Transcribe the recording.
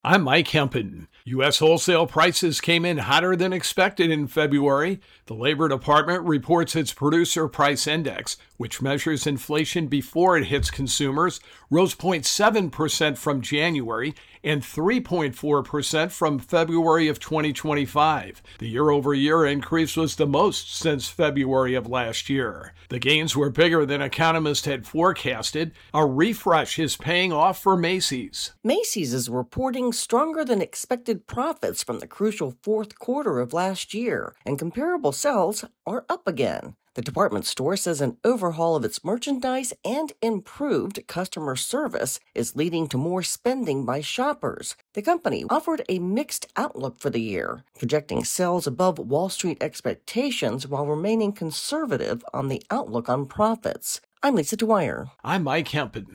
I'm Mike Hempen. U.S. wholesale prices came in hotter than expected in February. The Labor Department reports its Producer Price Index, which measures inflation before it hits consumers, rose 0.7% from January and 3.4% from February of 2025. The year-over-year increase was the most since February of last year. The gains were bigger than economists had forecasted. A refresh is paying off for Macy's. Macy's is reporting stronger than expected profits from the crucial fourth quarter of last year, and comparable sales are up again. The department store says an overhaul of its merchandise and improved customer service is leading to more spending by shoppers. The company offered a mixed outlook for the year, projecting sales above Wall Street expectations while remaining conservative on the outlook on profits. I'm Lisa Dwyer. I'm Mike Hempen.